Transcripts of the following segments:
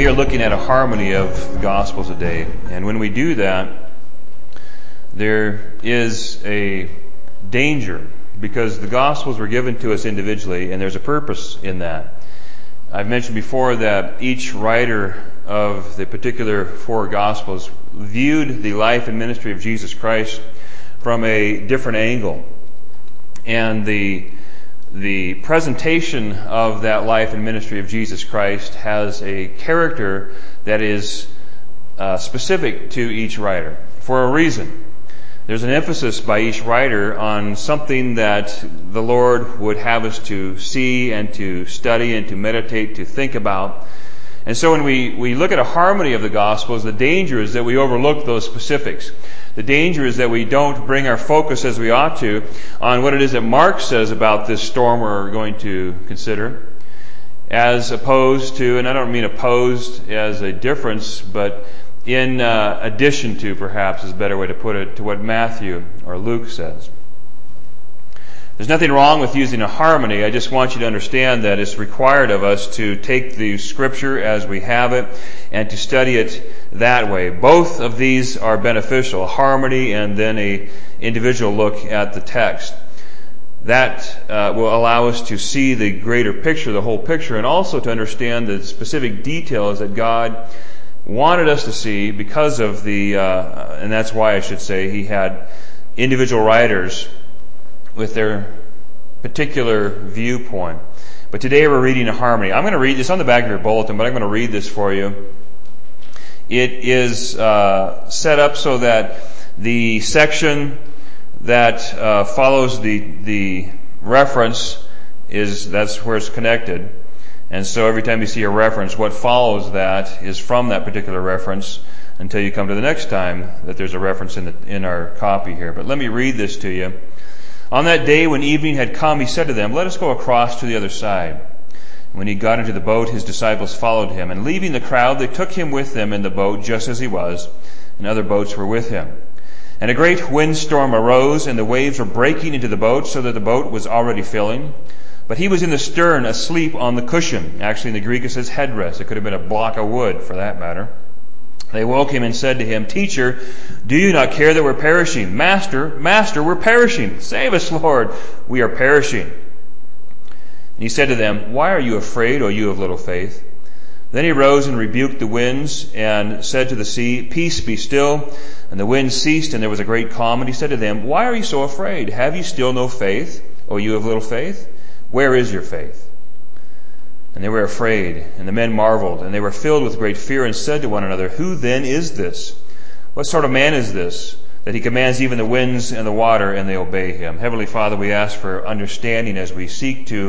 We are looking at a harmony of the Gospel today. And when we do that, there is a danger because the Gospels were given to us individually and there's a purpose in that. I've mentioned before that each writer of the particular four Gospels viewed the life and ministry of Jesus Christ from a different angle. And the presentation of that life and ministry of Jesus Christ has a character that is specific to each writer for a reason. There's an emphasis by each writer on something that the Lord would have us to see and to study and to meditate, to think about. And so when we look at a harmony of the Gospels, the danger is that we overlook those specifics. The danger is that we don't bring our focus as we ought to on what it is that Mark says about this storm we're going to consider, as opposed to, and I don't mean opposed as a difference, but in addition to, perhaps is a better way to put it, to what Matthew or Luke says. There's nothing wrong with using a harmony. I just want you to understand that it's required of us to take the Scripture as we have it and to study it that way. Both of these are beneficial, harmony and then a individual look at the text. That will allow us to see the greater picture, the whole picture, and also to understand the specific details that God wanted us to see because of and that's why I should say He had individual writers with their particular viewpoint. But today we're reading a harmony. I'm going to read this on the back of your bulletin, but I'm going to read this for you. It is set up so that the section that follows the reference that's where it's connected. And so every time you see a reference, what follows that is from that particular reference until you come to the next time that there's a reference in our copy here. But let me read this to you. On that day when evening had come, He said to them, "Let us go across to the other side." When He got into the boat, His disciples followed Him. And leaving the crowd, they took Him with them in the boat just as He was, and other boats were with Him. And a great windstorm arose, and the waves were breaking into the boat, so that the boat was already filling. But He was in the stern, asleep on the cushion. Actually, in the Greek it says headrest. It could have been a block of wood, for that matter. They woke Him and said to Him, "Teacher, do you not care that we're perishing?" Master, we're perishing. Save us, Lord. We are perishing." And He said to them, "Why are you afraid, O you of little faith?" Then He rose and rebuked the winds and said to the sea, "Peace, be still." And the wind ceased, and there was a great calm. And He said to them, "Why are you so afraid? Have you still no faith, O you of little faith? Where is your faith?" And they were afraid, and the men marveled, and they were filled with great fear and said to one another, "Who then is this? What sort of man is this, that He commands even the winds and the water, and they obey Him?" Heavenly Father, we ask for understanding as we seek to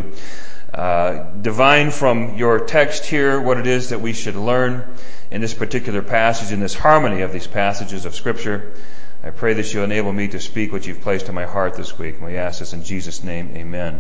divine from your text here what it is that we should learn in this particular passage, in this harmony of these passages of Scripture. I pray that you'll enable me to speak what you've placed in my heart this week. And we ask this in Jesus' name, amen.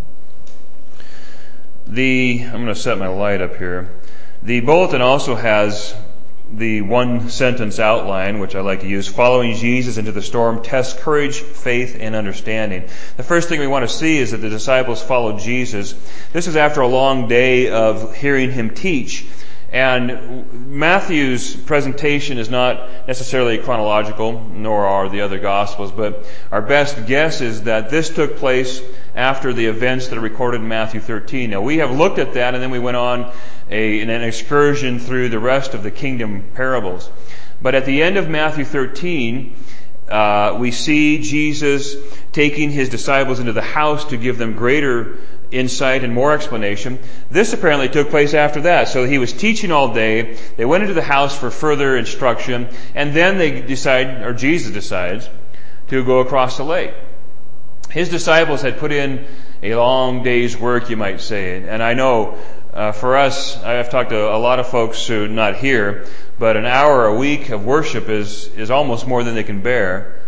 I'm going to set my light up here. The bulletin also has the one sentence outline, which I like to use. Following Jesus into the storm tests courage, faith, and understanding. The first thing we want to see is that the disciples followed Jesus. This is after a long day of hearing Him teach. And Matthew's presentation is not necessarily chronological, nor are the other Gospels, but our best guess is that this took place after the events that are recorded in Matthew 13. Now, we have looked at that, and then we went on an excursion through the rest of the kingdom parables. But at the end of Matthew 13, we see Jesus taking His disciples into the house to give them greater insight and more explanation. This apparently took place after that. So He was teaching all day. They went into the house for further instruction, and then Jesus decides to go across the lake. His disciples had put in a long day's work, you might say. And I know for us, I've talked to a lot of folks who are not here, but an hour a week of worship is almost more than they can bear.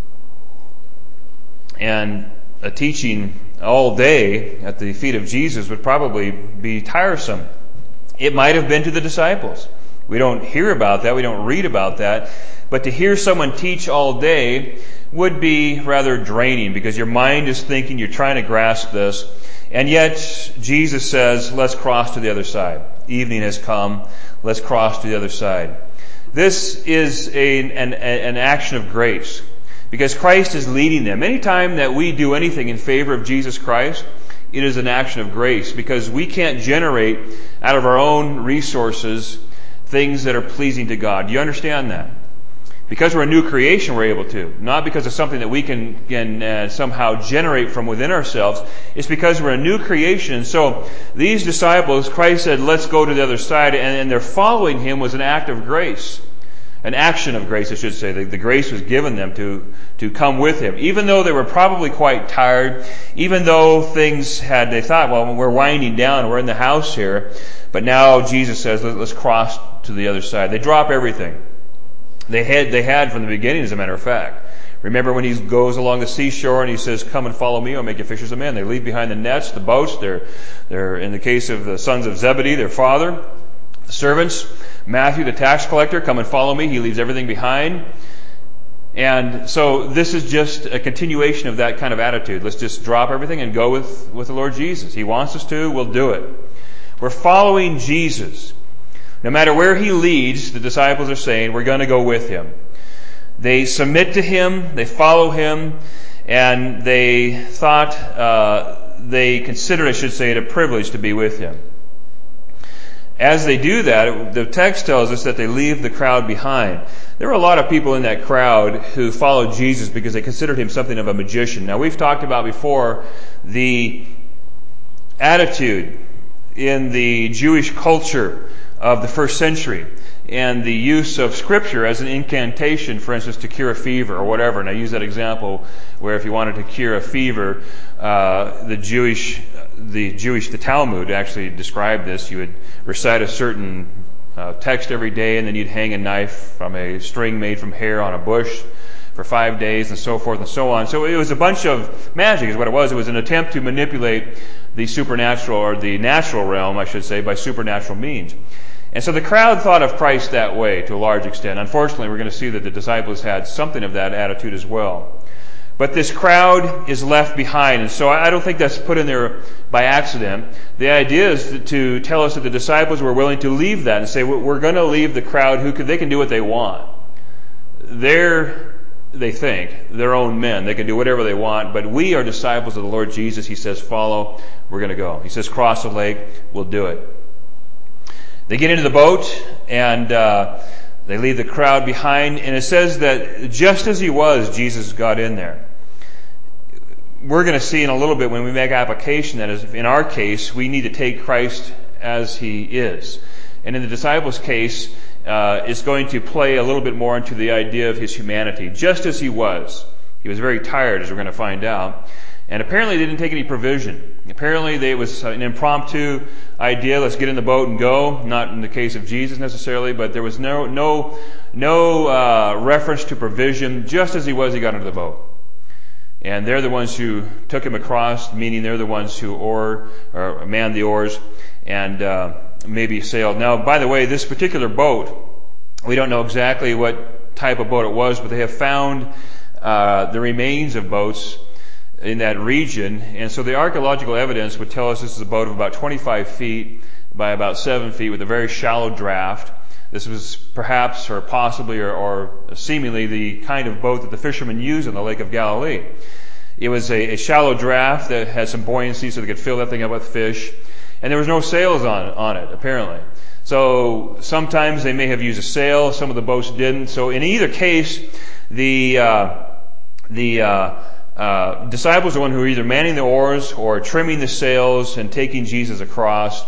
And a teaching all day at the feet of Jesus would probably be tiresome. It might have been to the disciples. We don't hear about that. We don't read about that. But to hear someone teach all day would be rather draining because your mind is thinking, you're trying to grasp this. And yet, Jesus says, let's cross to the other side. Evening has come. Let's cross to the other side. This is an action of grace, because Christ is leading them. Anytime that we do anything in favor of Jesus Christ, it is an action of grace, because we can't generate out of our own resources things that are pleasing to God. Do you understand that? Because we're a new creation, we're able to. Not because of something that we can somehow generate from within ourselves. It's because we're a new creation. So these disciples, Christ said, let's go to the other side. And their following Him was an act of grace. An action of grace, I should say. The grace was given them to come with Him. Even though they were probably quite tired. Even though they thought, well, we're winding down. We're in the house here. But now Jesus says, let's cross to the other side. They drop everything. They had from the beginning, as a matter of fact. Remember when He goes along the seashore and He says, come and follow me, I'll make you fishers of men. They leave behind the nets, the boats. They're in the case of the sons of Zebedee, their father, the servants. Matthew, the tax collector, come and follow me. He leaves everything behind. And so this is just a continuation of that kind of attitude. Let's just drop everything and go with the Lord Jesus. He wants us to, we'll do it. We're following Jesus. No matter where He leads, the disciples are saying, we're going to go with Him. They submit to Him, they follow Him, and they considered, I should say, it a privilege to be with Him. As they do that, the text tells us that they leave the crowd behind. There were a lot of people in that crowd who followed Jesus because they considered Him something of a magician. Now, we've talked about before the attitude in the Jewish culture of the first century, and the use of Scripture as an incantation, for instance, to cure a fever or whatever. And I use that example where if you wanted to cure a fever, the Talmud actually described this. You would recite a certain text every day, and then you'd hang a knife from a string made from hair on a bush for 5 days, and so forth and so on. So it was a bunch of magic is what it was. It was an attempt to manipulate the supernatural, or the natural realm, I should say, by supernatural means. And so the crowd thought of Christ that way to a large extent. Unfortunately, we're going to see that the disciples had something of that attitude as well. But this crowd is left behind, and so I don't think that's put in there by accident. The idea is to tell us that the disciples were willing to leave that and say, we're going to leave the crowd they can do what they want. They think, their own men. They can do whatever they want, but we are disciples of the Lord Jesus. He says, follow, we're going to go. He says, cross the lake, we'll do it. They get into the boat, and they leave the crowd behind, and it says that just as He was, Jesus got in there. We're going to see in a little bit when we make application that in our case, we need to take Christ as He is. And in the disciples' case, it's going to play a little bit more into the idea of His humanity. Just as He was. He was very tired, as we're going to find out. And apparently they didn't take any provision. Apparently it was an impromptu idea, let's get in the boat and go. Not in the case of Jesus necessarily, but there was no reference to provision. Just as He was, He got into the boat. And they're the ones who took Him across, meaning they're the ones who manned the oars and maybe sailed. Now, by the way, this particular boat, we don't know exactly what type of boat it was, but they have found the remains of boats in that region. And so the archaeological evidence would tell us this is a boat of about 25 feet by about 7 feet with a very shallow draft. This was perhaps or possibly or seemingly the kind of boat that the fishermen used in the Lake of Galilee. It was a shallow draft that had some buoyancy so they could fill that thing up with fish. And there was no sails on it, apparently. So sometimes they may have used a sail, some of the boats didn't. So in either case, the disciples are the one who are either manning the oars or trimming the sails and taking Jesus across,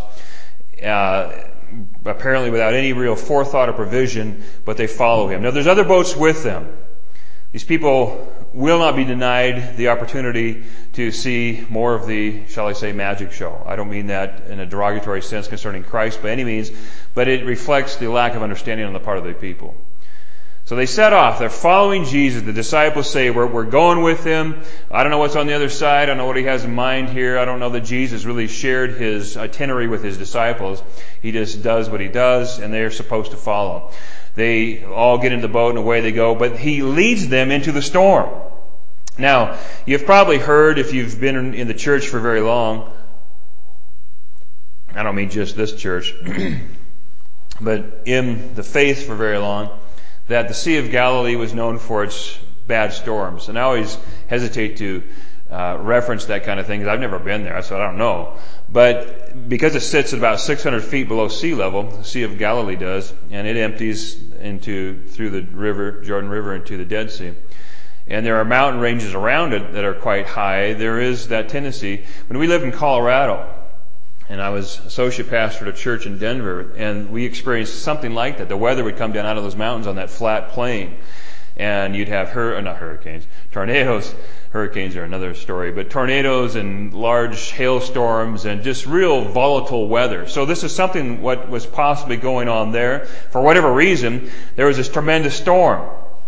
apparently without any real forethought or provision, but they follow Him. Now there's other boats with them. These people will not be denied the opportunity to see more of the, shall I say, magic show. I don't mean that in a derogatory sense concerning Christ by any means, but it reflects the lack of understanding on the part of the people. So they set off. They're following Jesus. The disciples say, we're going with Him. I don't know what's on the other side. I don't know what He has in mind here. I don't know that Jesus really shared His itinerary with His disciples. He just does what He does, and they're supposed to follow. They all get in the boat and away they go, but He leads them into the storm. Now, you've probably heard, if you've been in the church for very long, I don't mean just this church, but in the faith for very long, that the Sea of Galilee was known for its bad storms. And I always hesitate to reference that kind of thing, because I've never been there, so I don't know. But because it sits at about 600 feet below sea level, the Sea of Galilee does, and it empties through the river, Jordan River, into the Dead Sea. And there are mountain ranges around it that are quite high. There is that tendency. When we lived in Colorado, and I was associate pastor at a church in Denver, and we experienced something like that. The weather would come down out of those mountains on that flat plain, and you'd have tornadoes. Hurricanes are another story, but tornadoes and large hailstorms and just real volatile weather. So this is something what was possibly going on there. For whatever reason, there was this tremendous storm.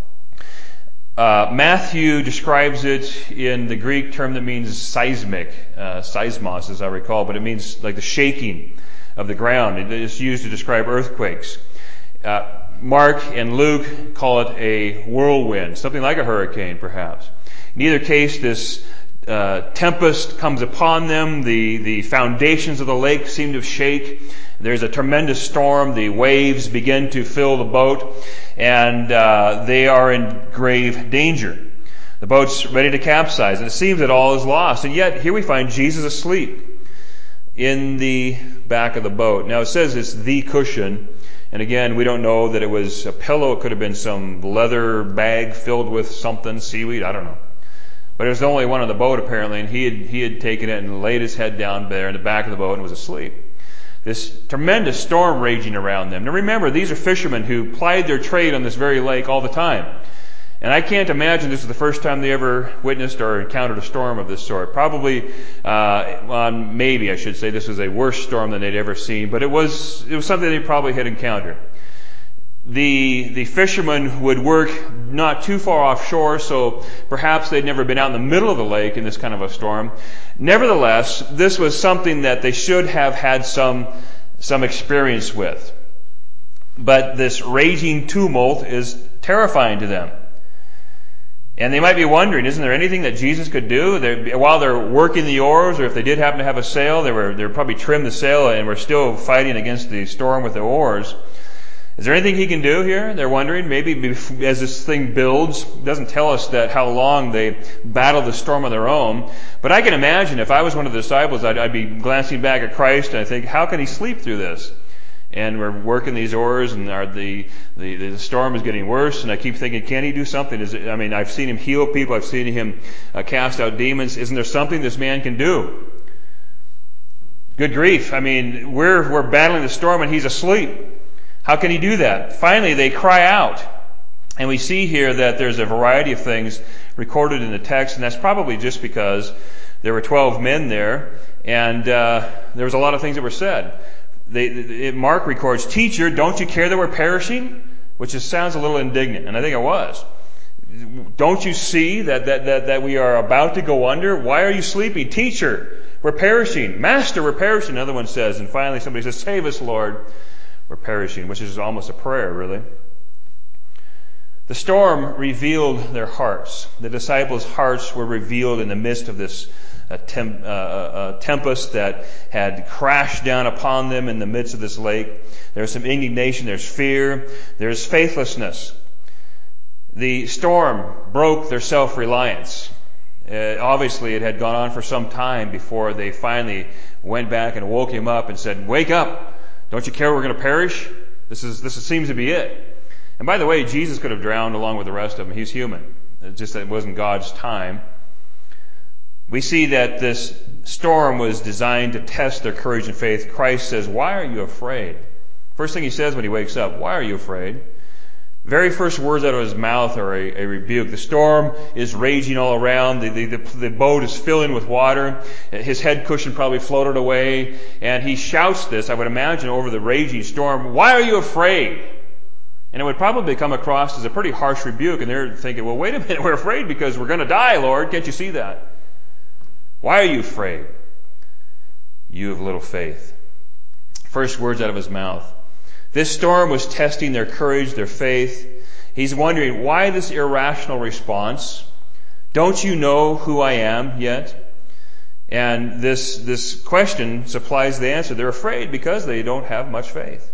Matthew describes it in the Greek term that means seismic, seismos as I recall, but it means like the shaking of the ground. It is used to describe earthquakes. Mark and Luke call it a whirlwind, something like a hurricane perhaps. In either case, this tempest comes upon them. The foundations of the lake seem to shake. There's a tremendous storm. The waves begin to fill the boat, and they are in grave danger. The boat's ready to capsize, and it seems that all is lost. And yet, here we find Jesus asleep in the back of the boat. Now, it says it's the cushion. And again, we don't know that it was a pillow. It could have been some leather bag filled with something, seaweed, I don't know. But it was the only one on the boat apparently, and he had taken it and laid his head down there in the back of the boat and was asleep. This tremendous storm raging around them. Now remember, these are fishermen who plied their trade on this very lake all the time. And I can't imagine this was the first time they ever witnessed or encountered a storm of this sort. Probably, maybe I should say, this was a worse storm than they'd ever seen, but it was something they probably had encountered. The fishermen would work not too far offshore, so perhaps they'd never been out in the middle of the lake in this kind of a storm. Nevertheless, this was something that they should have had some experience with. But this raging tumult is terrifying to them. And they might be wondering, isn't there anything that Jesus could do? While they're working the oars, or if they did happen to have a sail, they were probably trimmed the sail and were still fighting against the storm with the oars. Is there anything he can do here? They're wondering. Maybe as this thing builds, it doesn't tell us that how long they battled the storm on their own. But I can imagine if I was one of the disciples, I'd be glancing back at Christ and I think, how can he sleep through this? And we're working these oars, and the storm is getting worse. And I keep thinking, can he do something? I've seen him heal people. I've seen him cast out demons. Isn't there something this man can do? Good grief! We're battling the storm, and he's asleep. How can he do that? Finally, they cry out, and we see here that there's a variety of things recorded in the text, and that's probably just because there were 12 men there, and there was a lot of things that were said. Mark records, "Teacher, don't you care that we're perishing?" Which sounds a little indignant, and I think it was. Don't you see that we are about to go under? Why are you sleeping? Teacher, we're perishing. Master, we're perishing. Another one says, and finally somebody says, "Save us, Lord, we're perishing," which is almost a prayer, really. The storm revealed their hearts. The disciples' hearts were revealed in the midst of this a tempest that had crashed down upon them in the midst of this lake. There's some indignation, there's fear, there's faithlessness. The storm broke their self-reliance. Obviously, it had gone on for some time before they finally went back and woke him up and said, "Wake up! Don't you care we're going to perish? This seems to be it." And by the way, Jesus could have drowned along with the rest of them. He's human. It's just that it wasn't God's time. We see that this storm was designed to test their courage and faith. Christ says, "Why are you afraid?" First thing he says when he wakes up, "Why are you afraid?" Very first words out of his mouth are a rebuke. The storm is raging all around. The boat is filling with water. His head cushion probably floated away. And he shouts this, I would imagine, over the raging storm, "Why are you afraid?" And it would probably come across as a pretty harsh rebuke. And they're thinking, well, wait a minute, we're afraid because we're going to die, Lord. Can't you see that? Why are you afraid? You have little faith. First words out of his mouth. This storm was testing their courage, their faith. He's wondering, why this irrational response? Don't you know who I am yet? And this question supplies the answer. They're afraid because they don't have much faith.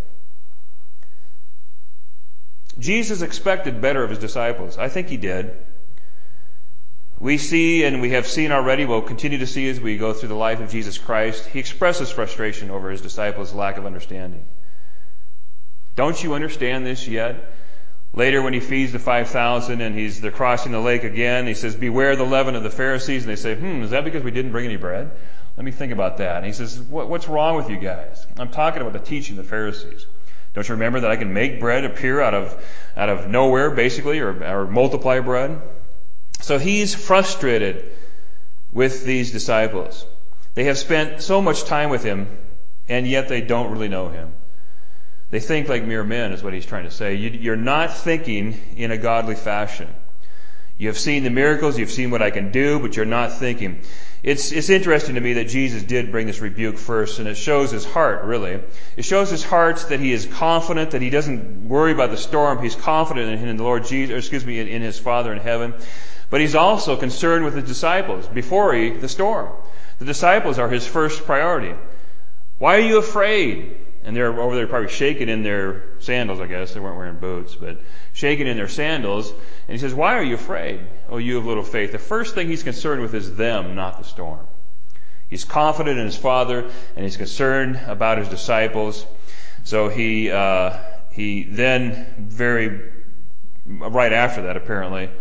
Jesus expected better of his disciples. I think he did. We see, and we have seen already, we'll continue to see as we go through the life of Jesus Christ, he expresses frustration over his disciples' lack of understanding. Don't you understand this yet? Later when he feeds the 5,000 and they're crossing the lake again, he says, beware the leaven of the Pharisees. And they say, is that because we didn't bring any bread? Let me think about that. And he says, what's wrong with you guys? I'm talking about the teaching of the Pharisees. Don't you remember that I can make bread appear out of nowhere, basically, or multiply bread? So he's frustrated with these disciples. They have spent so much time with him, and yet they don't really know him. They think like mere men, is what he's trying to say. You're not thinking in a godly fashion. You have seen the miracles, you've seen what I can do, but you're not thinking. It's interesting to me that Jesus did bring this rebuke first, and it shows his heart, really. It shows his heart that he is confident, that he doesn't worry about the storm. He's confident in the Lord Jesus, in his Father in heaven. But he's also concerned with his disciples before the storm. The disciples are his first priority. Why are you afraid? And they're over there probably shaking in their sandals, I guess. They weren't wearing boots, but shaking in their sandals. And he says, why are you afraid? Oh, you have little faith. The first thing he's concerned with is them, not the storm. He's confident in his Father, and he's concerned about his disciples. So he then right after that, apparently,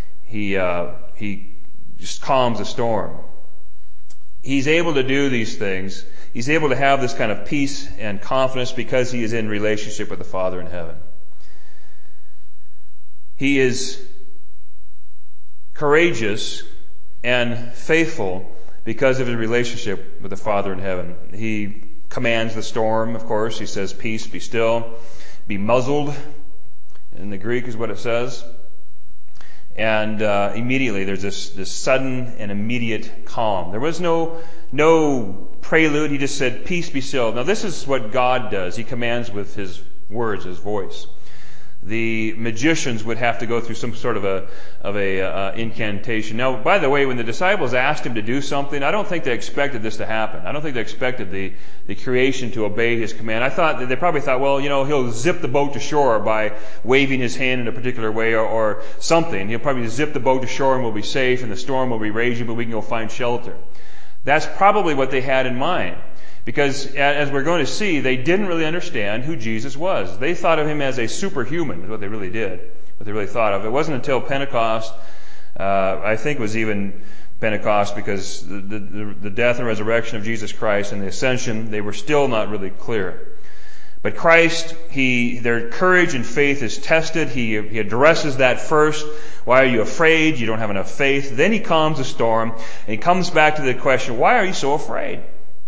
he just calms the storm. He's able to do these things. He's able to have this kind of peace and confidence because he is in relationship with the Father in heaven. He is courageous and faithful because of his relationship with the Father in heaven. He commands the storm, of course. He says, peace, be still, be muzzled. In the Greek is what it says. And immediately there's this sudden and immediate calm. There was no prelude. He just said, peace, be still. Now this is what God does. He commands with his words, his voice. The magicians would have to go through some sort of a incantation. Now, by the way, when the disciples asked him to do something, I don't think they expected this to happen. I don't think they expected the creation to obey his command. They probably thought, well, he'll zip the boat to shore by waving his hand in a particular way or something. He'll probably zip the boat to shore and we'll be safe and the storm will be raging, but we can go find shelter. That's probably what they had in mind. Because, as we're going to see, they didn't really understand who Jesus was. They thought of him as a superhuman, is what they really did, what they really thought of. It wasn't until Pentecost, I think it was even Pentecost, because the death and resurrection of Jesus Christ and the ascension, they were still not really clear. But Christ, their courage and faith is tested. He addresses that first. Why are you afraid? You don't have enough faith. Then he calms the storm, and he comes back to the question, why are you so afraid?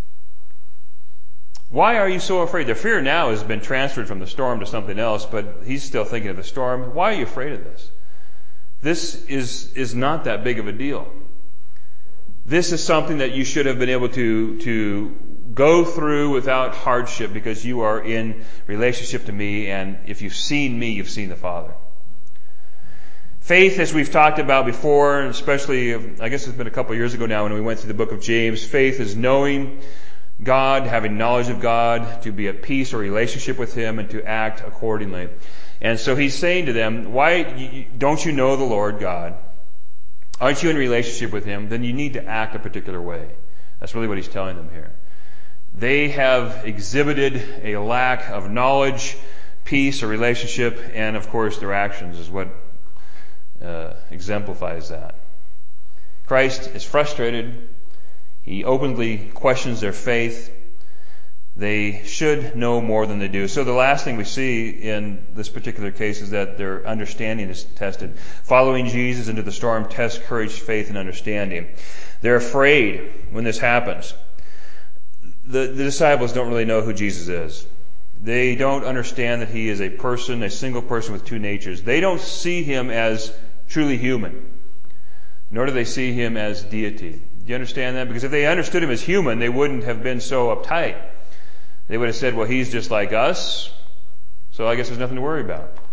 Why are you so afraid? Their fear now has been transferred from the storm to something else, but he's still thinking of the storm. Why are you afraid of this? This is not that big of a deal. This is something that you should have been able to go through without hardship because you are in relationship to me, and if you've seen me, you've seen the Father. Faith, as we've talked about before, especially, I guess it's been a couple of years ago now when we went through the book of James, faith is knowing God, having knowledge of God, to be at peace or relationship with him, and to act accordingly. And so he's saying to them, why don't you know the Lord God? Aren't you in relationship with him? Then you need to act a particular way. That's really what he's telling them here. They have exhibited a lack of knowledge, peace, or relationship, and of course their actions is what exemplifies that. Christ is frustrated. He openly questions their faith. They should know more than they do. So the last thing we see in this particular case is that their understanding is tested. Following Jesus into the storm tests courage, faith, and understanding. They're afraid when this happens. The disciples don't really know who Jesus is. They don't understand that he is a person, a single person with two natures. They don't see him as truly human, nor do they see him as deity. Do you understand that? Because if they understood him as human, they wouldn't have been so uptight. They would have said, well, he's just like us, so I guess there's nothing to worry about.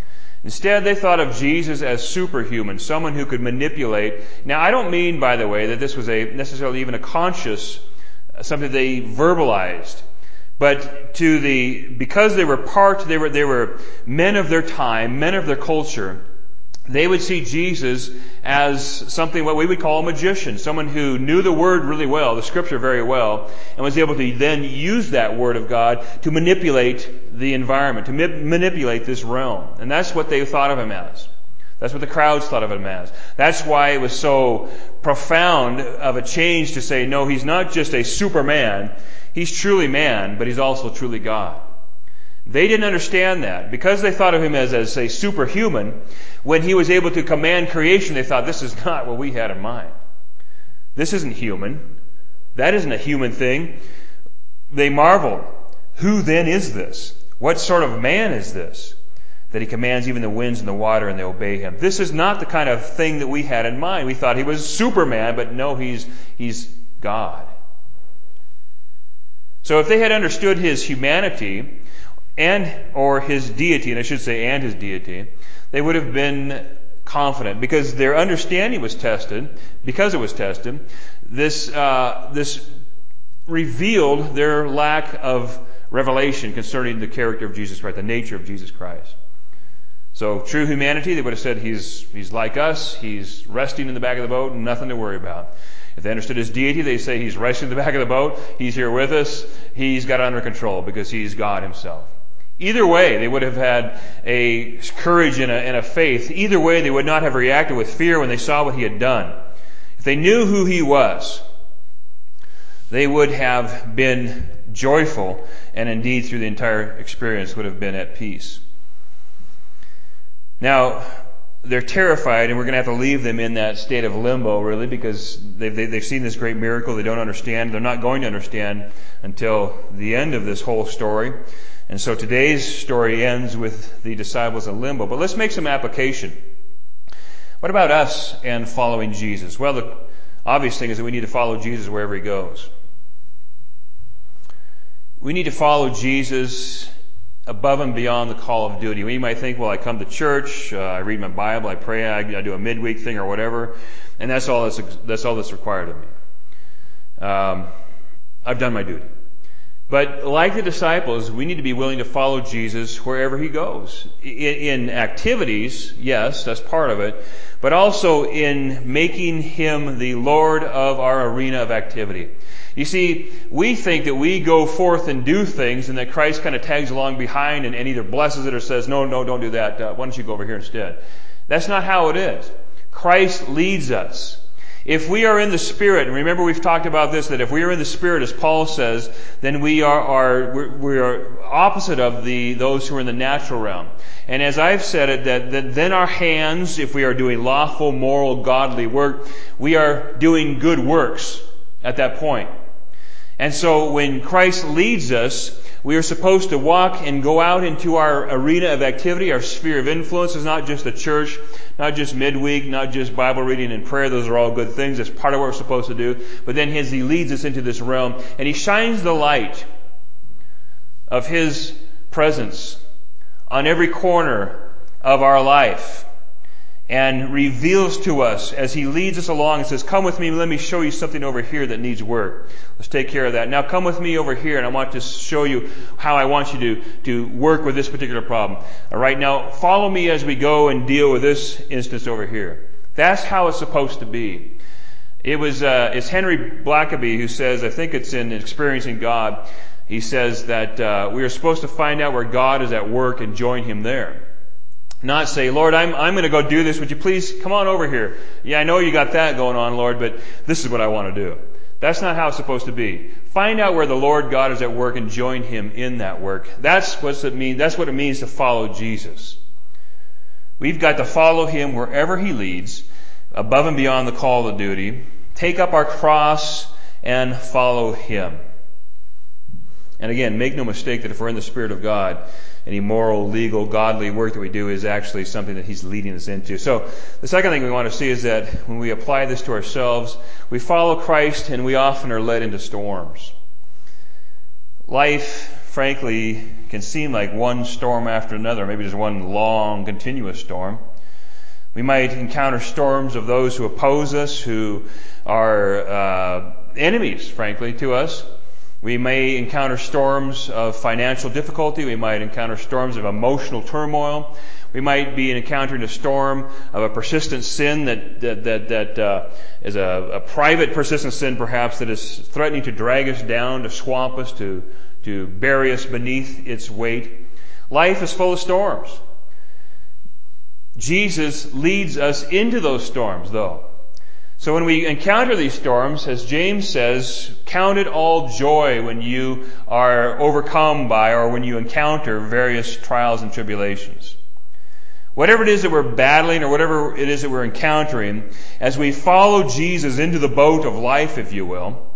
Instead, they thought of Jesus as superhuman, someone who could manipulate. Now, I don't mean, by the way, that this was necessarily even a conscious, something they verbalized. But because they were men of their time, men of their culture, they would see Jesus as something what we would call a magician, someone who knew the Word really well, the Scripture very well, and was able to then use that Word of God to manipulate the environment, to manipulate this realm. And that's what they thought of him as. That's what the crowds thought of him as. That's why it was so profound of a change to say, no, he's not just a Superman. He's truly man, but he's also truly God. They didn't understand that. Because they thought of him as a superhuman, when he was able to command creation, they thought, this is not what we had in mind. This isn't human. That isn't a human thing. They marveled. Who then is this? What sort of man is this? That he commands even the winds and the water and they obey him. This is not the kind of thing that we had in mind. We thought he was Superman, but no, he's God. So if they had understood his humanity or his deity, and I should say and his deity, they would have been confident because their understanding was tested. Because it was tested, this revealed their lack of revelation concerning the character of Jesus Christ, the nature of Jesus Christ. So true humanity, they would have said he's like us, he's resting in the back of the boat, and nothing to worry about. If they understood his deity, they say he's resting in the back of the boat, he's here with us, he's got it under control because he's God himself. Either way, they would have had a courage and a faith. Either way, they would not have reacted with fear when they saw what he had done. If they knew who he was, they would have been joyful, and indeed through the entire experience would have been at peace. Now, they're terrified, and we're going to have to leave them in that state of limbo, really, because they've seen this great miracle. They don't understand. They're not going to understand until the end of this whole story. And so today's story ends with the disciples in limbo. But let's make some application. What about us and following Jesus? Well, the obvious thing is that we need to follow Jesus wherever he goes. We need to follow Jesus above and beyond the call of duty. We might think, well, I come to church, I read my Bible, I pray, I do a midweek thing or whatever, and that's all that's required of me. I've done my duty. But like the disciples, we need to be willing to follow Jesus wherever he goes. In activities, yes, that's part of it, but also in making him the Lord of our arena of activity. You see, we think that we go forth and do things and that Christ kind of tags along behind and either blesses it or says, no, don't do that. Why don't you go over here instead? That's not how it is. Christ leads us. If we are in the Spirit, and remember we've talked about this, that if we are in the Spirit, as Paul says, then we are opposite of those who are in the natural realm. And as I've said it, that then our hands, if we are doing lawful, moral, godly work, we are doing good works at that point. And so when Christ leads us, we are supposed to walk and go out into our arena of activity, our sphere of influence. It's not just the church, not just midweek, not just Bible reading and prayer. Those are all good things. That's part of what we're supposed to do. But then as he leads us into this realm, and he shines the light of his presence on every corner of our life and reveals to us as he leads us along and says, come with me, let me show you something over here that needs work. Let's take care of that. Now come with me over here and I want to show you how I want you to work with this particular problem. All right, now follow me as we go and deal with this instance over here. That's how it's supposed to be. It's Henry Blackaby who says, I think it's in Experiencing God, he says that we are supposed to find out where God is at work and join him there. Not say, Lord, I'm going to go do this. Would you please come on over here? Yeah, I know you got that going on, Lord, but this is what I want to do. That's not how it's supposed to be. Find out where the Lord God is at work and join him in that work. That's what it means. That's what it means to follow Jesus. We've got to follow him wherever he leads, above and beyond the call of duty. Take up our cross and follow him. And again, make no mistake that if we're in the Spirit of God, any moral, legal, godly work that we do is actually something that he's leading us into. So the second thing we want to see is that when we apply this to ourselves, we follow Christ and we often are led into storms. Life frankly, can seem like one storm after another, maybe just one long, continuous storm. We might encounter storms of those who oppose us, who are enemies, frankly, to us. We may encounter storms of financial difficulty. We might encounter storms of emotional turmoil. We might be encountering a storm of a persistent sin that is a private persistent sin, perhaps, that is threatening to drag us down, to swamp us, to bury us beneath its weight. Life is full of storms. Jesus leads us into those storms, though. So when we encounter these storms, as James says, count it all joy when you are overcome by or when you encounter various trials and tribulations. Whatever it is that we're battling or whatever it is that we're encountering, as we follow Jesus into the boat of life, if you will,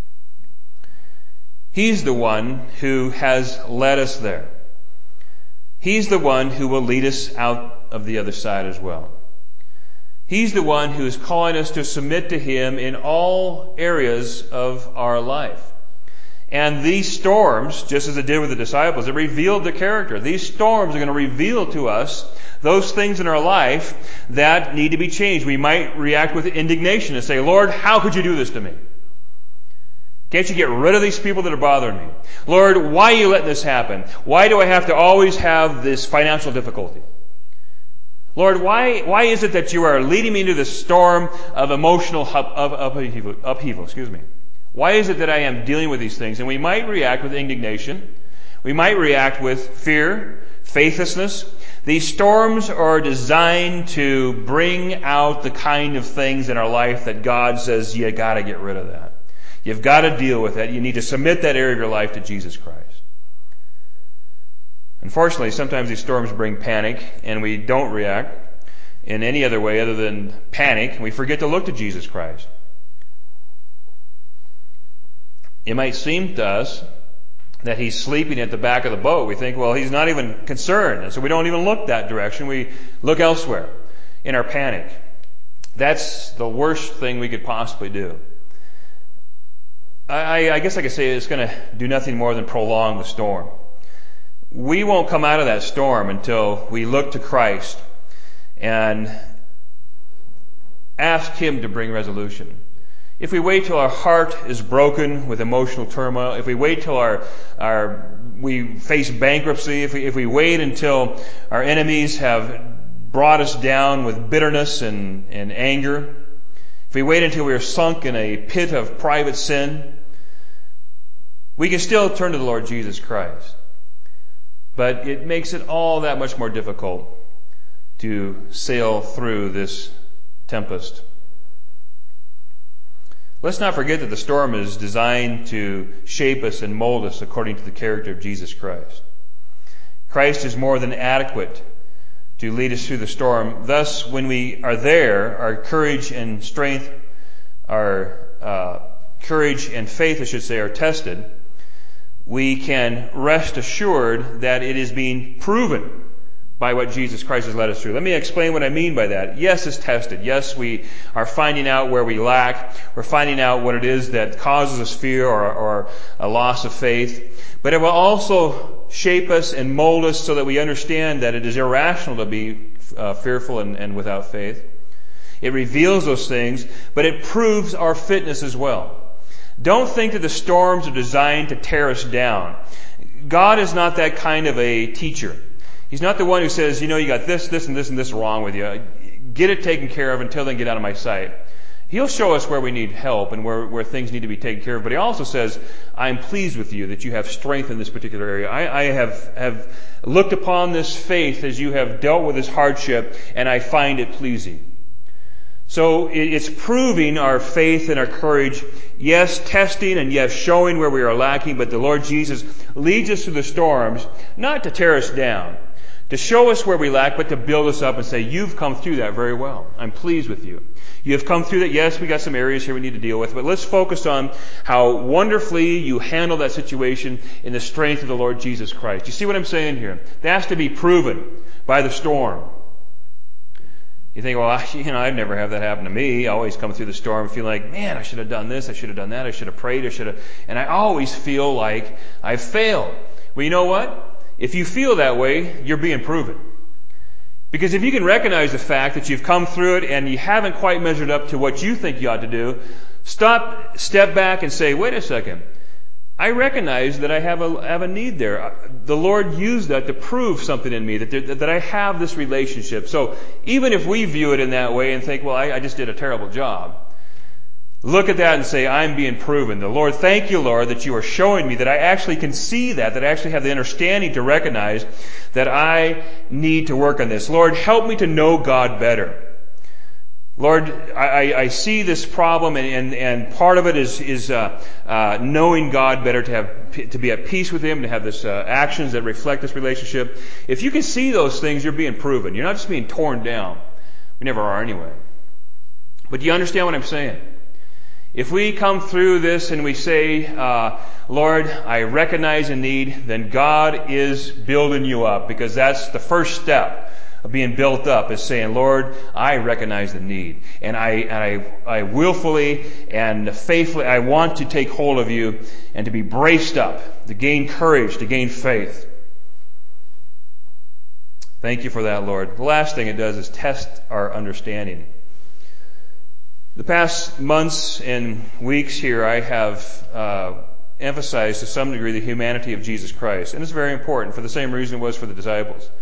He's the one who has led us there. He's the one who will lead us out of the other side as well. He's the one who is calling us to submit to Him in all areas of our life. And these storms, just as it did with the disciples, it revealed their character. These storms are going to reveal to us those things in our life that need to be changed. We might react with indignation and say, Lord, how could you do this to me? Can't you get rid of these people that are bothering me? Lord, why are you letting this happen? Why do I have to always have this financial difficulty? Lord, why is it that you are leading me into this storm of emotional upheaval? Why is it that I am dealing with these things? And we might react with indignation. We might react with fear, faithlessness. These storms are designed to bring out the kind of things in our life that God says, you got to get rid of that. You've got to deal with that. You need to submit that area of your life to Jesus Christ. Unfortunately, sometimes these storms bring panic, and we don't react in any other way other than panic, and we forget to look to Jesus Christ. It might seem to us that He's sleeping at the back of the boat. We think, well, He's not even concerned, and so we don't even look that direction. We look elsewhere in our panic. That's the worst thing we could possibly do. I guess I could say it's going to do nothing more than prolong the storm. We won't come out of that storm until we look to Christ and ask Him to bring resolution. If we wait till our heart is broken with emotional turmoil, if we wait till we face bankruptcy, if we wait until our enemies have brought us down with bitterness and anger, if we wait until we are sunk in a pit of private sin, we can still turn to the Lord Jesus Christ. But it makes it all that much more difficult to sail through this tempest. Let's not forget that the storm is designed to shape us and mold us according to the character of Jesus Christ. Christ is more than adequate to lead us through the storm. Thus, when we are there, our courage and strength, our courage and faith, I should say, are tested. We can rest assured that it is being proven by what Jesus Christ has led us through. Let me explain what I mean by that. Yes, it's tested. Yes, we are finding out where we lack. We're finding out what it is that causes us fear or a loss of faith. But it will also shape us and mold us so that we understand that it is irrational to be fearful and without faith. It reveals those things, but it proves our fitness as well. Don't think that the storms are designed to tear us down. God is not that kind of a teacher. He's not the one who says, you got this, this, and this, and this wrong with you. Get it taken care of. Until then, get out of my sight. He'll show us where we need help and where things need to be taken care of. But He also says, I'm pleased with you that you have strength in this particular area. I have looked upon this faith as you have dealt with this hardship, and I find it pleasing. So it's proving our faith and our courage. Yes, testing and yes, showing where we are lacking. But the Lord Jesus leads us through the storms, not to tear us down, to show us where we lack, but to build us up and say, you've come through that very well. I'm pleased with you. You have come through that. Yes, we got some areas here we need to deal with, but let's focus on how wonderfully you handle that situation in the strength of the Lord Jesus Christ. You see what I'm saying here? That has to be proven by the storm. You think, well, I'd never have that happen to me. I always come through the storm and feel like, man, I should have done this, I should have done that, I should have prayed, and I always feel like I've failed. Well, you know what? If you feel that way, you're being proven. Because if you can recognize the fact that you've come through it and you haven't quite measured up to what you think you ought to do, step back and say, wait a second. I recognize that I have a need there. The Lord used that to prove something in me, that I have this relationship. So even if we view it in that way and think, well, I just did a terrible job, look at that and say, I'm being proven. The Lord, thank you, Lord, that you are showing me that I actually can see that I actually have the understanding to recognize that I need to work on this. Lord, help me to know God better. Lord, I see this problem, and part of it is knowing God better, to be at peace with Him, to have this actions that reflect this relationship. If you can see those things, you're being proven. You're not just being torn down. We never are anyway. But do you understand what I'm saying? If we come through this and we say, Lord, I recognize a need, then God is building you up, because that's the first step of being built up, is saying, Lord, I recognize the need, and I willfully and faithfully, I want to take hold of you and to be braced up, to gain courage, to gain faith. Thank you for that, Lord. The last thing it does is test our understanding. The past months and weeks here, I have emphasized to some degree the humanity of Jesus Christ, and it's very important for the same reason it was for the disciples.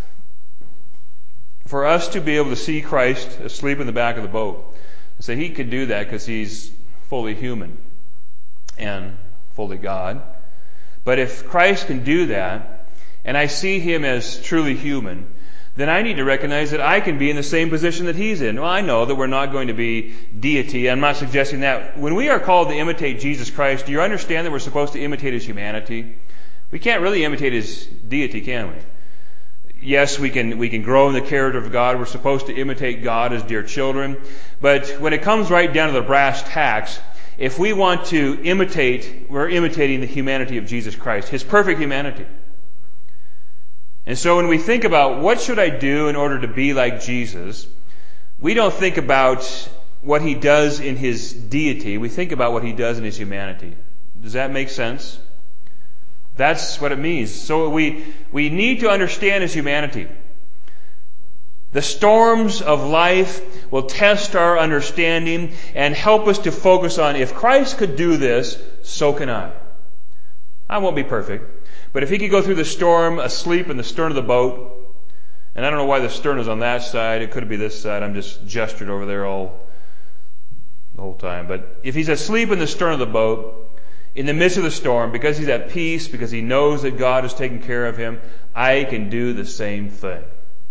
For us to be able to see Christ asleep in the back of the boat, and say He could do that because He's fully human and fully God. But if Christ can do that, and I see Him as truly human, then I need to recognize that I can be in the same position that He's in. Well, I know that we're not going to be deity. I'm not suggesting that. When we are called to imitate Jesus Christ, do you understand that we're supposed to imitate His humanity? We can't really imitate His deity, can we? Yes, we can grow in the character of God. We're supposed to imitate God as dear children. But when it comes right down to the brass tacks, if we want to imitate, we're imitating the humanity of Jesus Christ, His perfect humanity. And so when we think about what should I do in order to be like Jesus, we don't think about what He does in His deity. We think about what He does in His humanity. Does that make sense? That's what it means. So we need to understand His humanity. The storms of life will test our understanding and help us to focus on, if Christ could do this, so can I. I won't be perfect. But if He could go through the storm asleep in the stern of the boat, and I don't know why the stern is on that side, it could be this side, I'm just gestured over there the whole time. But if He's asleep in the stern of the boat, in the midst of the storm, because He's at peace, because He knows that God is taking care of him, I can do the same thing.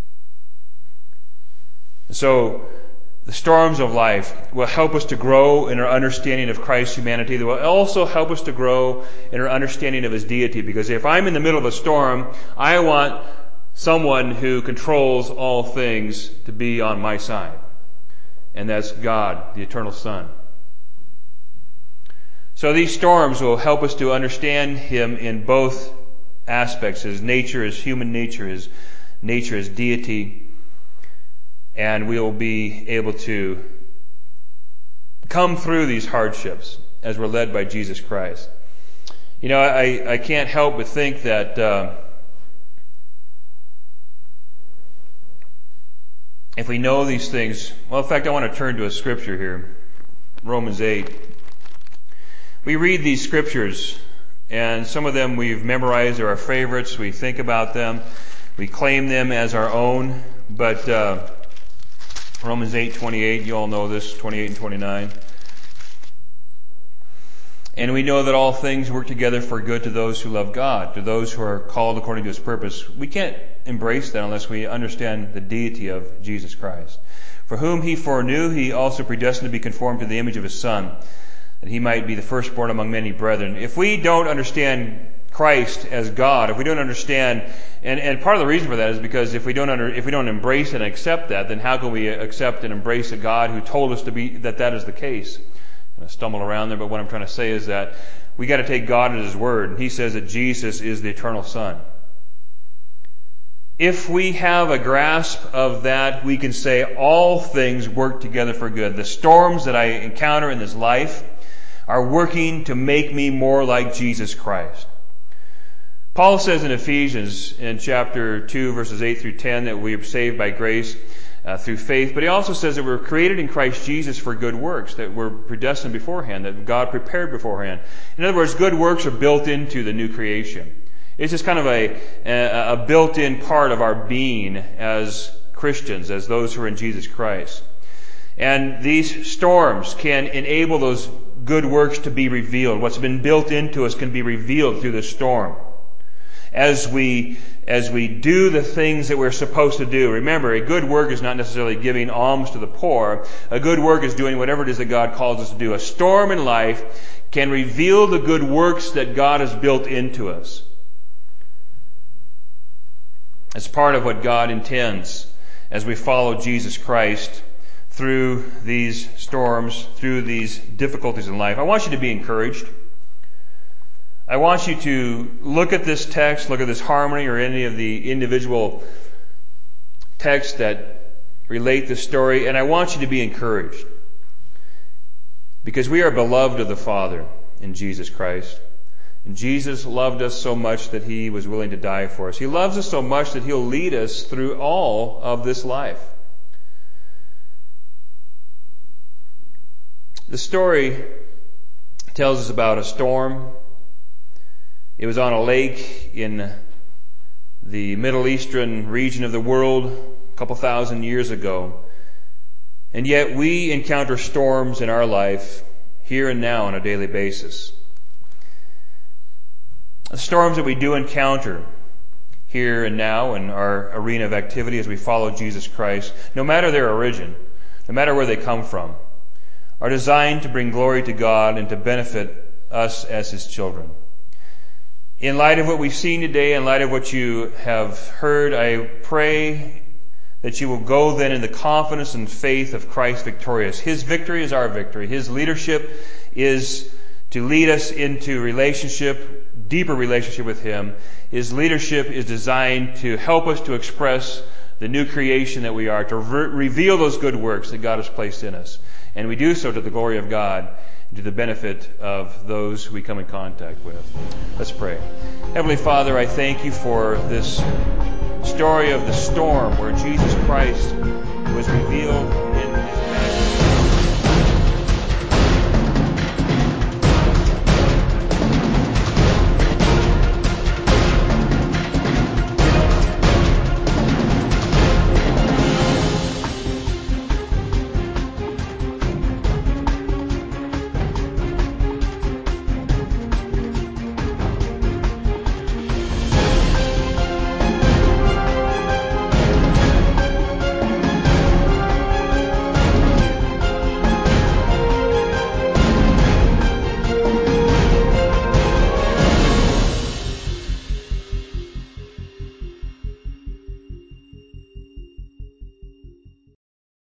So, the storms of life will help us to grow in our understanding of Christ's humanity. They will also help us to grow in our understanding of His deity, because if I'm in the middle of a storm, I want someone who controls all things to be on my side. And that's God, the eternal Son. So these storms will help us to understand Him in both aspects, His nature, His human nature, His nature as deity, and we will be able to come through these hardships as we're led by Jesus Christ. You know, I can't help but think that if we know these things, well, in fact, I want to turn to a scripture here, Romans 8. We read these scriptures, and some of them we've memorized, they're our favorites, we think about them, we claim them as our own, but Romans 8:28, you all know this, 28 and 29. And we know that all things work together for good to those who love God, to those who are called according to His purpose. We can't embrace that unless we understand the deity of Jesus Christ. For whom He foreknew, He also predestined to be conformed to the image of His Son, that He might be the firstborn among many brethren. If we don't understand Christ as God, if we don't understand, and part of the reason for that is because if we don't embrace and accept that, then how can we accept and embrace a God who told us that is the case? I stumble around there, but what I'm trying to say is that we got to take God at His word, and He says that Jesus is the eternal Son. If we have a grasp of that, we can say all things work together for good. The storms that I encounter in this life are working to make me more like Jesus Christ. Paul says in Ephesians in chapter 2 verses 8 through 10 that we are saved by grace through faith, but he also says that we're created in Christ Jesus for good works, that we're predestined beforehand, that God prepared beforehand. In other words, good works are built into the new creation. It's just kind of a built-in part of our being as Christians, as those who are in Jesus Christ. And these storms can enable those good works to be revealed. What's been built into us can be revealed through the storm. As we do the things that we're supposed to do. Remember, a good work is not necessarily giving alms to the poor. A good work is doing whatever it is that God calls us to do. A storm in life can reveal the good works that God has built into us. It's part of what God intends as we follow Jesus Christ through these storms, through these difficulties in life. I want you to be encouraged. I want you to look at this text, look at this harmony or any of the individual texts that relate the story, and I want you to be encouraged. Because we are beloved of the Father in Jesus Christ. And Jesus loved us so much that He was willing to die for us. He loves us so much that He'll lead us through all of this life. The story tells us about a storm. It was on a lake in the Middle Eastern region of the world a couple thousand years ago. And yet we encounter storms in our life here and now on a daily basis. The storms that we do encounter here and now in our arena of activity as we follow Jesus Christ, no matter their origin, no matter where they come from, are designed to bring glory to God and to benefit us as His children. In light of what we've seen today, in light of what you have heard, I pray that you will go then in the confidence and faith of Christ victorious. His victory is our victory. His leadership is to lead us into relationship, deeper relationship with Him. His leadership is designed to help us to express the new creation that we are, to reveal those good works that God has placed in us. And we do so to the glory of God, to the benefit of those we come in contact with. Let's pray. Heavenly Father, I thank You for this story of the storm where Jesus Christ was revealed